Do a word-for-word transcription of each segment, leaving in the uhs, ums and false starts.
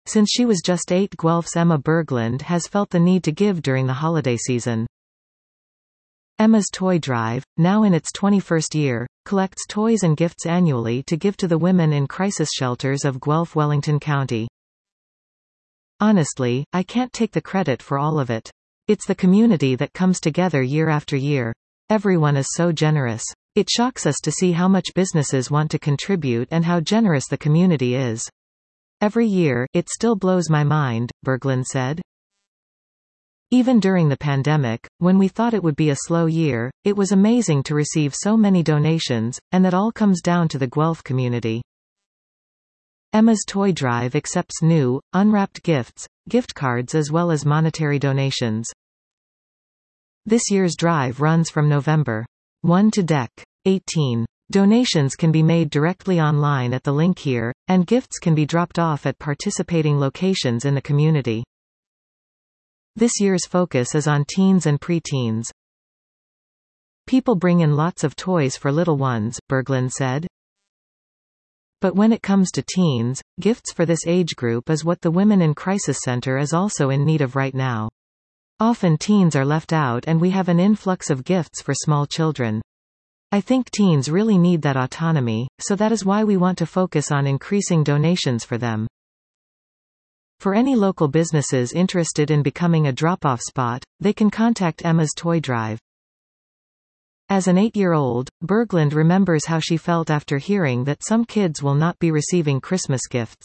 Since she was just eight, Guelph's Emma Berglund has felt the need to give during the holiday season. Emma's Toy Drive, now in its twenty-first year, collects toys and gifts annually to give to the women in crisis shelters of Guelph, Wellington County. Honestly, I can't take the credit for all of it. It's the community that comes together year after year. Everyone is so generous. It shocks us to see how much businesses want to contribute and how generous the community is. Every year, it still blows my mind, Berglund said. Even during the pandemic, when we thought it would be a slow year, it was amazing to receive so many donations, and that all comes down to the Guelph community. Emma's Toy Drive accepts new, unwrapped gifts, gift cards as well as monetary donations. This year's drive runs from November first to December eighteenth. Donations can be made directly online at the link here, and gifts can be dropped off at participating locations in the community. This year's focus is on teens and pre-teens. People bring in lots of toys for little ones, Berglund said. But when it comes to teens, gifts for this age group is what the Women in Crisis Center is also in need of right now. Often teens are left out and we have an influx of gifts for small children. I think teens really need that autonomy, so that is why we want to focus on increasing donations for them. For any local businesses interested in becoming a drop-off spot, they can contact Emma's Toy Drive. As an eight-year-old, Berglund remembers how she felt after hearing that some kids will not be receiving Christmas gifts.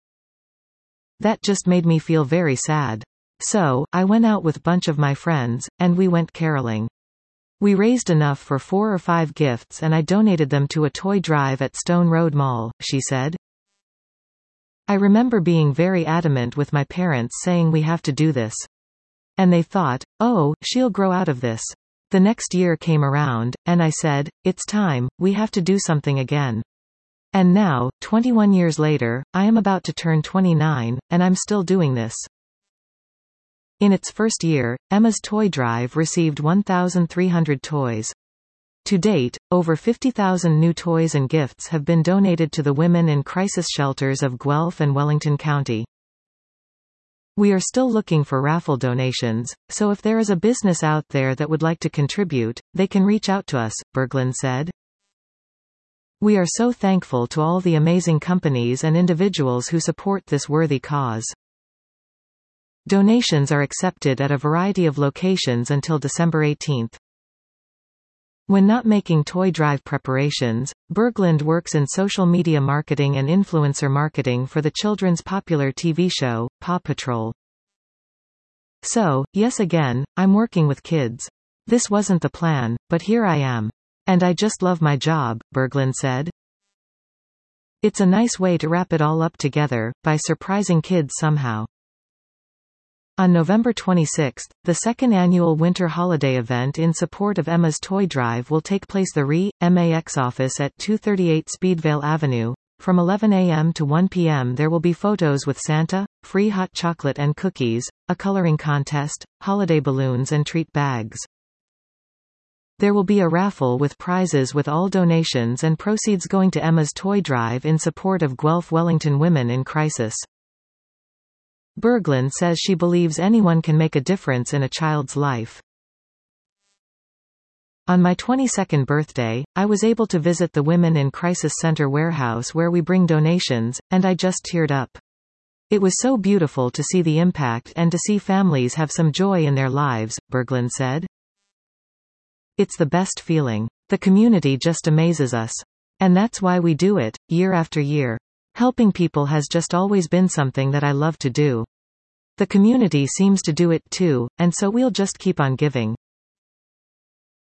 That just made me feel very sad. So, I went out with a bunch of my friends, and we went caroling. We raised enough for four or five gifts and I donated them to a toy drive at Stone Road Mall, she said. I remember being very adamant with my parents saying we have to do this. And they thought, oh, she'll grow out of this. The next year came around, and I said, it's time, we have to do something again. And now, twenty-one years later, I am about to turn twenty-nine, and I'm still doing this. In its first year, Emma's Toy Drive received one thousand three hundred toys. To date, over fifty thousand new toys and gifts have been donated to the women in crisis shelters of Guelph and Wellington County. We are still looking for raffle donations, so if there is a business out there that would like to contribute, they can reach out to us, Berglund said. We are so thankful to all the amazing companies and individuals who support this worthy cause. Donations are accepted at a variety of locations until December eighteenth. When not making toy drive preparations, Berglund works in social media marketing and influencer marketing for the children's popular T V show, Paw Patrol. So, yes again, I'm working with kids. This wasn't the plan, but here I am. And I just love my job, Berglund said. It's a nice way to wrap it all up together, by surprising kids somehow. On November twenty-sixth, the second annual winter holiday event in support of Emma's Toy Drive will take place at the R E M A X office at two thirty-eight Speedvale Avenue. From eleven a m to one p m there will be photos with Santa, free hot chocolate and cookies, a coloring contest, holiday balloons and treat bags. There will be a raffle with prizes with all donations and proceeds going to Emma's Toy Drive in support of Guelph Wellington Women in Crisis. Berglund says she believes anyone can make a difference in a child's life. On my twenty-second birthday, I was able to visit the Women in Crisis Center warehouse where we bring donations, and I just teared up. It was so beautiful to see the impact and to see families have some joy in their lives, Berglund said. It's the best feeling. The community just amazes us. And that's why we do it, year after year. Helping people has just always been something that I love to do. The community seems to do it too, and so we'll just keep on giving.